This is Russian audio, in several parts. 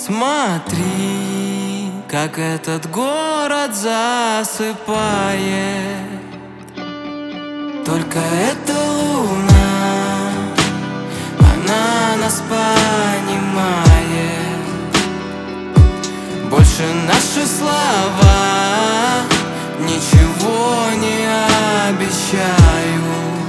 Смотри, как этот город засыпает. Только эта луна, она нас понимает. Больше наши слова ничего не обещают.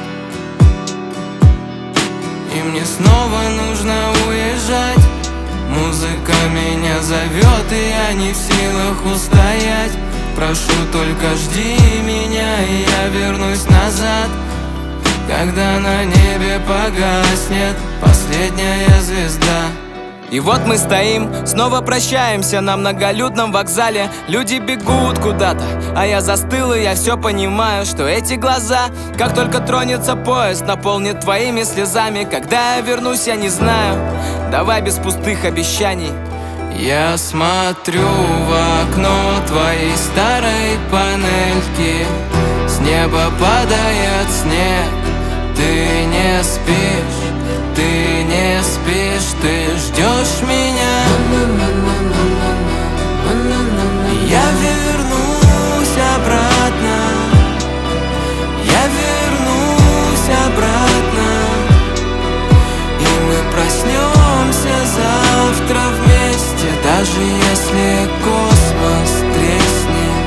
И мне снова нужно уезжать. Музыка меня зовет, и я не в силах устоять. Прошу, только жди меня, и я вернусь назад, когда на небе погаснет последняя звезда. И вот мы стоим, снова прощаемся на многолюдном вокзале. Люди бегут куда-то, а я застыл, и я все понимаю, что эти глаза, как только тронется поезд, наполнит твоими слезами. Когда я вернусь, я не знаю, давай без пустых обещаний. Я смотрю в окно твоей старой панельки. С неба падает снег. Ты не спишь, ты не спишь, ты ждешь меня. Я вернусь обратно, я вернусь обратно, и мы проснемся завтра вместе, даже если космос треснет.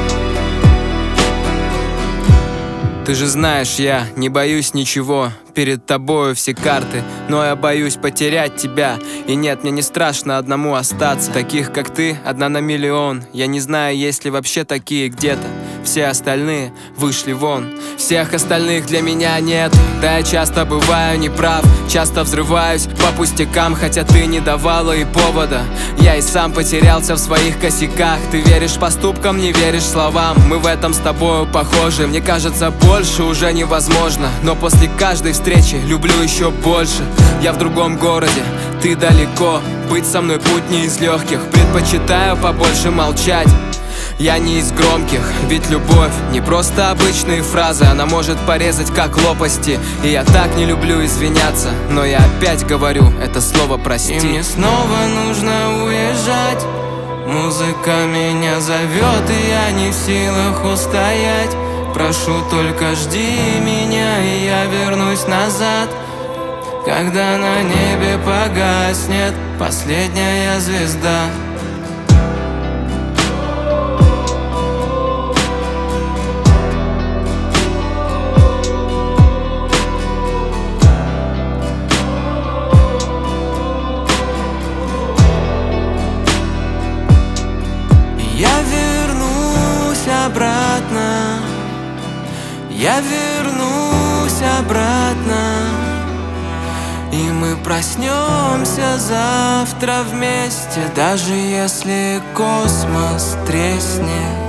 Ты же знаешь, я не боюсь ничего. Перед тобою все карты, но я боюсь потерять тебя. И нет, мне не страшно одному остаться. Таких, как ты, 1 на миллион. Я не знаю, есть ли вообще такие где-то. Все остальные вышли вон. Всех остальных для меня нет. Да, я часто бываю неправ, часто взрываюсь по пустякам, хотя ты не давала и повода. Я и сам потерялся в своих косяках. Ты веришь поступкам, не веришь словам. Мы в этом с тобою похожи. Мне кажется, больше уже невозможно. Но после каждой встречи люблю еще больше. Я в другом городе, ты далеко. Быть со мной путь не из легких. Предпочитаю побольше молчать. Я не из громких, ведь любовь не просто обычные фразы. Она может порезать как лопасти. И я так не люблю извиняться, но я опять говорю это слово «прости». И мне снова нужно уезжать. Музыка меня зовет, и я не в силах устоять. Прошу, только жди меня, и я вернусь назад, когда на небе погаснет последняя звезда. Я вернусь обратно, я вернусь обратно, и мы проснемся завтра вместе, даже если космос треснет.